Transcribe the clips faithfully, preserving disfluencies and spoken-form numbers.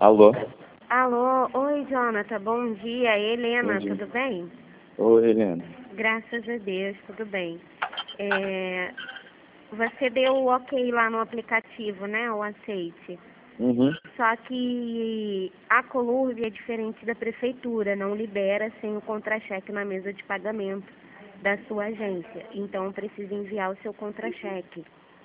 Alô? Alô, oi Jonathan, bom dia, Helena, Bom dia. tudo bem? Oi, Helena. Graças a Deus, tudo bem. É, você deu o ok lá no aplicativo, né, o aceite. Uhum. Só que a Colurb é diferente da prefeitura, não libera sem o contra-cheque na mesa de pagamento da sua agência. Então precisa enviar o seu contra-cheque.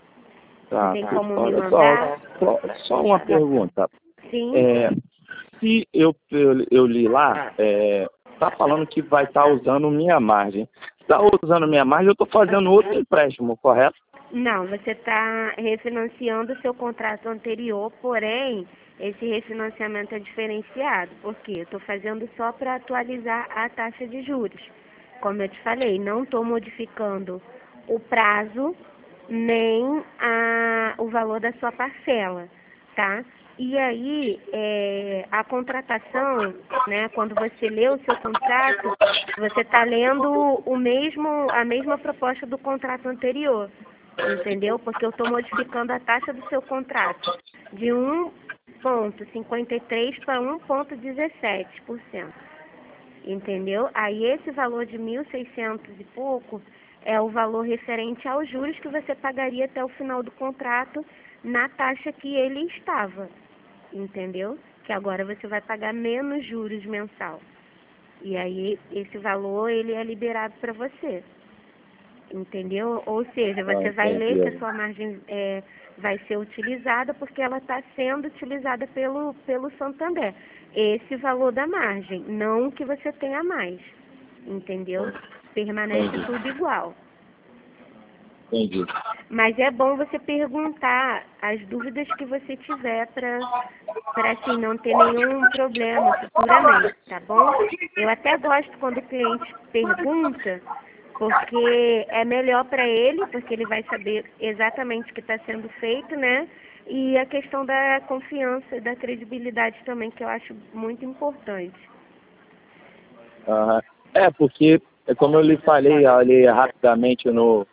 Tá, Tem tá. como me Olha mandar? só, só, só uma pergunta. Sim. É, se eu, eu, eu li lá, é, tá falando que vai estar usando minha margem. Está usando minha margem, eu estou fazendo outro empréstimo, correto? Não, você está refinanciando o seu contrato anterior, porém, esse refinanciamento é diferenciado. Por quê? Eu estou fazendo só para atualizar a taxa de juros. Como eu te falei, não estou modificando o prazo nem a, o valor da sua parcela, tá? E aí, é, a contratação, né, quando você lê o seu contrato, você está lendo o mesmo, a mesma proposta do contrato anterior. Entendeu? Porque eu estou modificando a taxa do seu contrato de um vírgula cinquenta e três para um vírgula dezessete por cento. Entendeu? Aí esse valor de mil e seiscentos e pouco é o valor referente aos juros que você pagaria até o final do contrato na taxa que ele estava. Entendeu? Que agora você vai pagar menos juros mensal. E aí esse valor ele é liberado para você. Entendeu? Ou seja, você Ah, vai ler entendi. que a sua margem é, vai ser utilizada porque ela está sendo utilizada pelo, pelo Santander. Esse valor da margem, não que você tenha mais. Entendeu? Permanece Entendi. tudo igual. Entendi. Mas é bom você perguntar as dúvidas que você tiver para para assim não ter nenhum problema futuramente, tá bom? Eu até gosto quando o cliente pergunta, porque é melhor para ele, porque ele vai saber exatamente o que está sendo feito, né? E a questão da confiança e da credibilidade também, que eu acho muito importante. Aham. É, porque, é como eu lhe falei ali rapidamente no,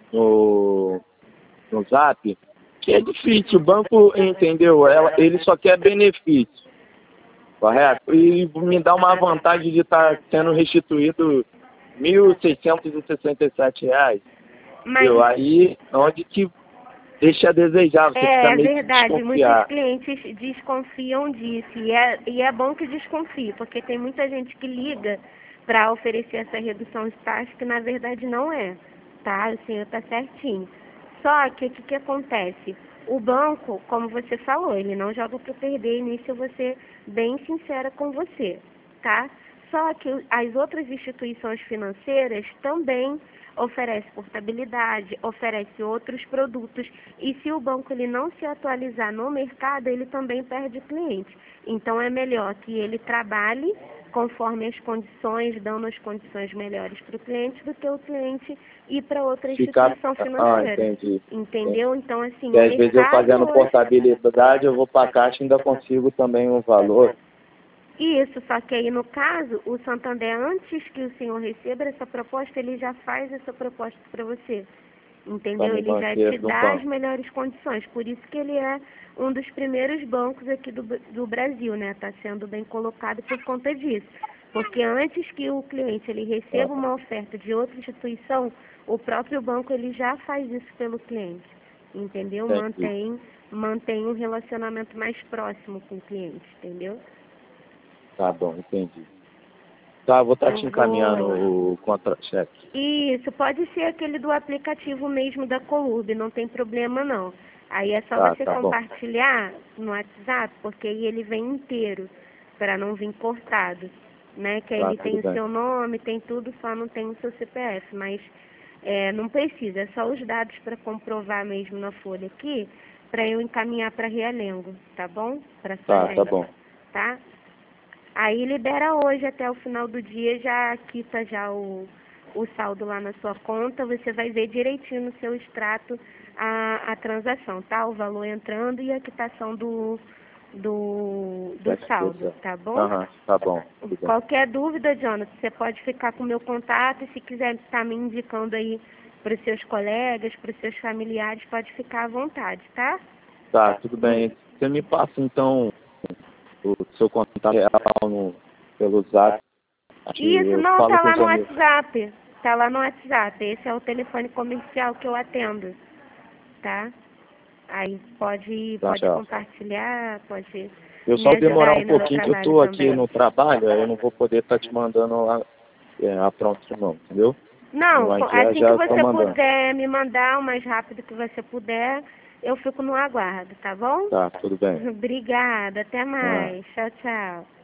no, no Zap, que é difícil. O banco, entendeu? Ela, ele só quer benefício, correto? E me dá uma vantagem de estar sendo restituído mil seiscentos e sessenta e sete reais. Mas Viu? Aí, onde que deixa a desejar, você é, precisa é meio que verdade, muitos desconfiar. clientes desconfiam disso, e é, e é bom que desconfie, porque tem muita gente que liga para oferecer essa redução de taxa que na verdade não é, tá? O senhor está certinho. Só que o que, que acontece? O banco, como você falou, ele não joga para perder, e nisso eu vou ser bem sincera com você, tá? Só que as outras instituições financeiras também oferecem portabilidade, oferecem outros produtos, e se o banco ele não se atualizar no mercado, ele também perde cliente. Então é melhor que ele trabalhe conforme as condições, dando as condições melhores para o cliente, do que o cliente ir para outra Ficar. instituição Ah, financeira. entendi. Entendeu? Então, assim, E o às vezes eu mercado fazendo hoje... portabilidade, eu vou para a caixa e ainda consigo também um valor. Isso, só que aí no caso, o Santander, antes que o senhor receba essa proposta, ele já faz essa proposta para você. Para Entendeu? me Ele já manter te no dá as banco. melhores condições. Por isso que ele é um dos primeiros bancos aqui do, do Brasil, né? Está sendo bem colocado por conta disso. Porque antes que o cliente ele receba Ah, uma oferta de outra instituição, o próprio banco ele já faz isso pelo cliente. Entendeu? entendi. Mantém, mantém um relacionamento mais próximo com o cliente, entendeu? Tá bom, entendi. Tá, vou estar Eu te encaminhando vou... o contra-cheque. Isso, pode ser aquele do aplicativo mesmo da Colurb, não tem problema não. Aí é só Tá, você tá bom. compartilhar no WhatsApp, porque aí ele vem inteiro, para não vir cortado, né? Que aí Tá, ele tem tudo o bem. seu nome, tem tudo, só não tem o seu C P F, mas é, não precisa, é só os dados para comprovar mesmo na folha aqui, para eu encaminhar para Realengo, tá bom? Para sua Tá, tá agência, bom. tá? Aí libera hoje até o final do dia, já quita já o, o saldo lá na sua conta, você vai ver direitinho no seu extrato a, a transação, tá? O valor entrando e a quitação do, do, do Cheque saldo, especial. tá bom? Aham, tá bom, tudo bem. Qualquer dúvida, Jonathan, você pode ficar com o meu contato e se quiser estar me indicando aí para os seus colegas, para os seus familiares, pode ficar à vontade, tá? Tá, tudo bem. Você me passa então o seu contato real no, pelo zap. Isso, não, tá lá no WhatsApp. Tá lá no WhatsApp. Esse é o telefone comercial que eu atendo. Tá? Aí pode, Tá, pode tchau. compartilhar, pode Eu me só demorar ajudar um aí no meu pouquinho, que eu trabalho tô aqui também. no trabalho, aí eu não vou poder estar te mandando a, é, a pronto não, entendeu? Não, Mas já, assim que já tô você mandando. puder me mandar o mais rápido que você puder, eu fico no aguardo, tá bom? Tá, tudo bem. Obrigada, até Ah. mais. Tchau, tchau.